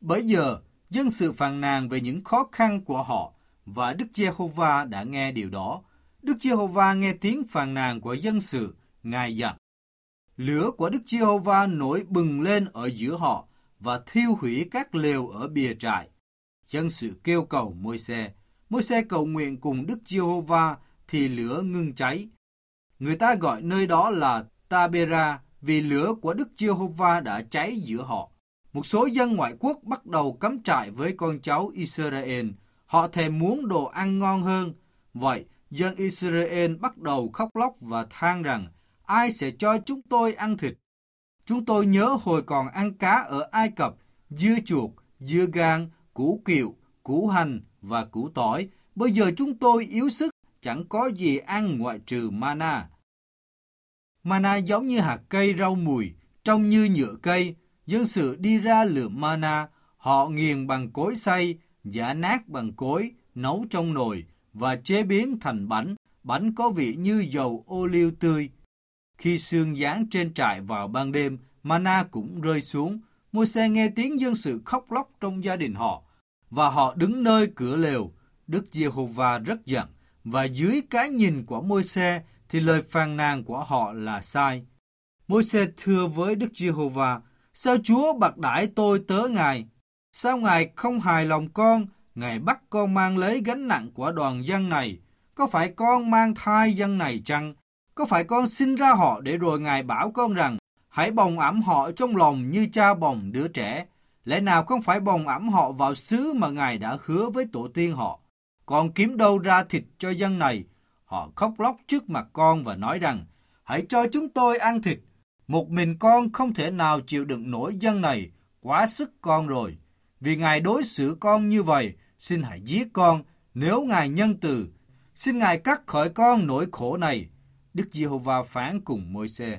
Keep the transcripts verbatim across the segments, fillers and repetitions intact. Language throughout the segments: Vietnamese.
Bấy giờ, dân sự phàn nàn về những khó khăn của họ, và Đức Giê-hô-va đã nghe điều đó. Đức Giê-hô-va nghe tiếng phàn nàn của dân sự, Ngài dặn. Lửa của Đức Giê-hô-va nổi bừng lên ở giữa họ và thiêu hủy các lều ở bìa trại. Dân sự kêu cầu Môi-se. Môi-se cầu nguyện cùng Đức Giê-hô-va thì lửa ngưng cháy. Người ta gọi nơi đó là Ta-bê-ra vì lửa của Đức Giê-hô-va đã cháy giữa họ. Một số dân ngoại quốc bắt đầu cắm trại với con cháu Israel. Họ thèm muốn đồ ăn ngon hơn. Vậy, dân Israel bắt đầu khóc lóc và than rằng, ai sẽ cho chúng tôi ăn thịt? Chúng tôi nhớ hồi còn ăn cá ở Ai Cập, dưa chuột, dưa gang, củ kiệu, củ hành và củ tỏi. Bây giờ chúng tôi yếu sức, chẳng có gì ăn ngoại trừ mana. Mana giống như hạt cây rau mùi, trông như nhựa cây. Dân sự đi ra lượm mana, họ nghiền bằng cối xay, giã nát bằng cối, nấu trong nồi và chế biến thành bánh. Bánh có vị như dầu ô liu tươi. Khi sương giáng trên trại vào ban đêm, mana cũng rơi xuống. Môi-se nghe tiếng dân sự khóc lóc trong gia đình họ, và họ đứng nơi cửa lều. Đức Giê-hô-va rất giận, và dưới cái nhìn của Môi-se thì lời phàn nàn của họ là sai. Môi-se thưa với Đức Giê-hô-va, sao Chúa bạc đãi tôi tớ Ngài? Sao Ngài không hài lòng con? Ngài bắt con mang lấy gánh nặng của đoàn dân này. Có phải con mang thai dân này chăng? Có phải con sinh ra họ để rồi Ngài bảo con rằng, hãy bồng ẵm họ trong lòng như cha bồng đứa trẻ? Lẽ nào con phải bồng ẵm họ vào xứ mà Ngài đã hứa với tổ tiên họ? Con kiếm đâu ra thịt cho dân này? Họ khóc lóc trước mặt con và nói rằng, hãy cho chúng tôi ăn thịt. Một mình con không thể nào chịu đựng nổi dân này, quá sức con rồi. Vì Ngài đối xử con như vậy, xin hãy giết con, nếu Ngài nhân từ. Xin Ngài cắt khỏi con nỗi khổ này. Đức Giê-hô-va phán cùng Môi-se,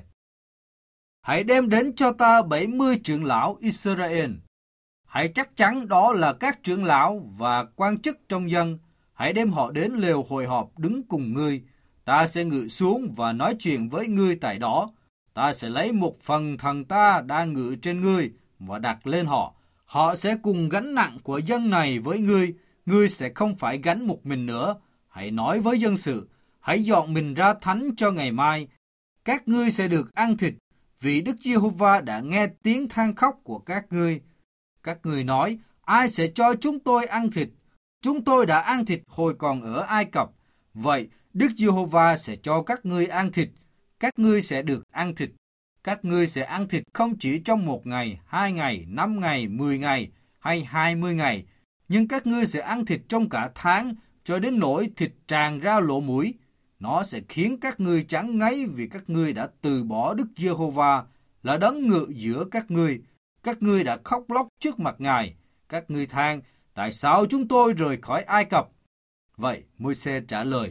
hãy đem đến cho ta bảy mươi trưởng lão Israel. Hãy chắc chắn đó là các trưởng lão và quan chức trong dân. Hãy đem họ đến lều hội họp đứng cùng ngươi. Ta sẽ ngự xuống và nói chuyện với ngươi tại đó. Ta sẽ lấy một phần thần ta đang ngự trên ngươi và đặt lên họ. Họ sẽ cùng gánh nặng của dân này với ngươi. Ngươi sẽ không phải gánh một mình nữa. Hãy nói với dân sự, hãy dọn mình ra thánh cho ngày mai. Các ngươi sẽ được ăn thịt, vì Đức Giê-hô-va đã nghe tiếng than khóc của các ngươi. Các ngươi nói, ai sẽ cho chúng tôi ăn thịt? Chúng tôi đã ăn thịt hồi còn ở Ai Cập. Vậy, Đức Giê-hô-va sẽ cho các ngươi ăn thịt. Các ngươi sẽ được ăn thịt. Các ngươi sẽ ăn thịt không chỉ trong một ngày, hai ngày, năm ngày, mười ngày hay hai mươi ngày. Nhưng các ngươi sẽ ăn thịt trong cả tháng, cho đến nỗi thịt tràn ra lỗ mũi. Nó sẽ khiến các ngươi chán ngấy vì các ngươi đã từ bỏ Đức Giê-hô-va là đấng ngự giữa các ngươi. Các ngươi đã khóc lóc trước mặt Ngài. Các ngươi than, tại sao chúng tôi rời khỏi Ai Cập? Vậy Môi-se trả lời,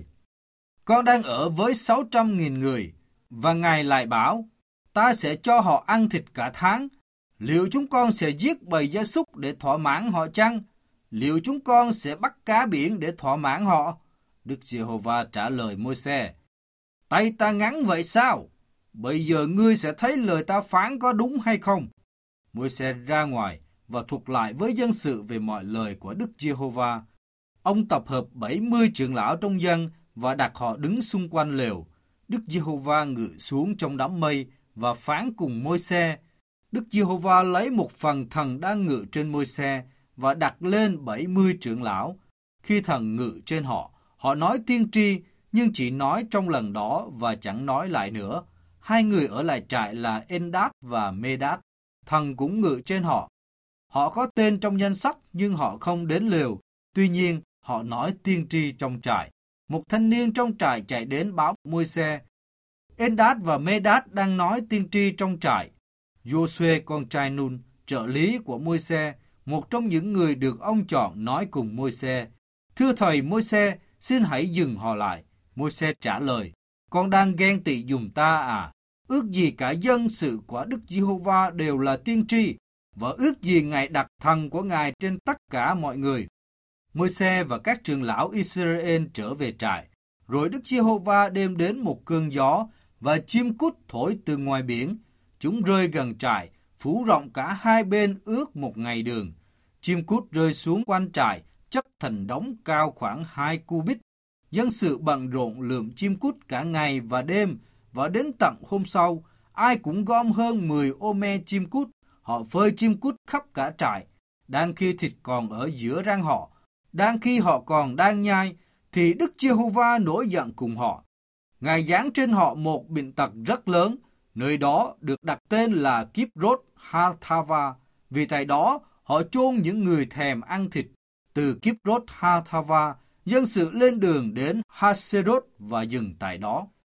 con đang ở với sáu trăm nghìn người, và Ngài lại bảo, ta sẽ cho họ ăn thịt cả tháng. Liệu chúng con sẽ giết bầy gia súc để thỏa mãn họ chăng? Liệu chúng con sẽ bắt cá biển để thỏa mãn họ? Đức Giê-hô-va trả lời Môi-se, tay ta ngắn vậy sao? Bây giờ ngươi sẽ thấy lời ta phán có đúng hay không? Môi-se ra ngoài và thuật lại với dân sự về mọi lời của Đức Giê-hô-va. Ông tập hợp bảy mươi trưởng lão trong dân và đặt họ đứng xung quanh lều. Đức Giê-hô-va ngự xuống trong đám mây và phán cùng Môi-se. Đức Giê-hô-va lấy một phần thần đang ngự trên Môi-se và đặt lên bảy mươi trưởng lão. Khi thần ngự trên họ, họ nói tiên tri, nhưng chỉ nói trong lần đó và chẳng nói lại nữa. Hai người ở lại trại là En-đát và Mê-đát. Thần cũng ngự trên họ. Họ có tên trong danh sách nhưng họ không đến lều. Tuy nhiên, họ nói tiên tri trong trại. Một thanh niên trong trại chạy đến báo Môi-se. En-đát và Mê-đát đang nói tiên tri trong trại. Giô-suê con trai Nun, trợ lý của Môi-se, một trong những người được ông chọn, nói cùng Môi-se, thưa thầy Môi-se, xin hãy dừng họ lại. Môi-se trả lời, con đang ghen tị giùm ta à? Ước gì cả dân sự của Đức Giê-hô-va đều là tiên tri, và ước gì Ngài đặt thần của Ngài trên tất cả mọi người. Môi-se và các trưởng lão Israel trở về trại. Rồi Đức Giê-hô-va đem đến một cơn gió và chim cút thổi từ ngoài biển. Chúng rơi gần trại, phủ rộng cả hai bên ước một ngày đường. Chim cút rơi xuống quanh trại, chất thành đống cao khoảng hai cubit. Dân sự bận rộn lượm chim cút cả ngày và đêm, và đến tận hôm sau, ai cũng gom hơn mười ô me chim cút. Họ phơi chim cút khắp cả trại. Đang khi thịt còn ở giữa răng họ, đang khi họ còn đang nhai, thì Đức Giê-hô-va nổi giận cùng họ. Ngài giáng trên họ một bệnh tật rất lớn, nơi đó được đặt tên là Kibrot Hathava, vì tại đó họ chôn những người thèm ăn thịt. Từ Kibrot Hathava, dân sự lên đường đến Haserot và dừng tại đó.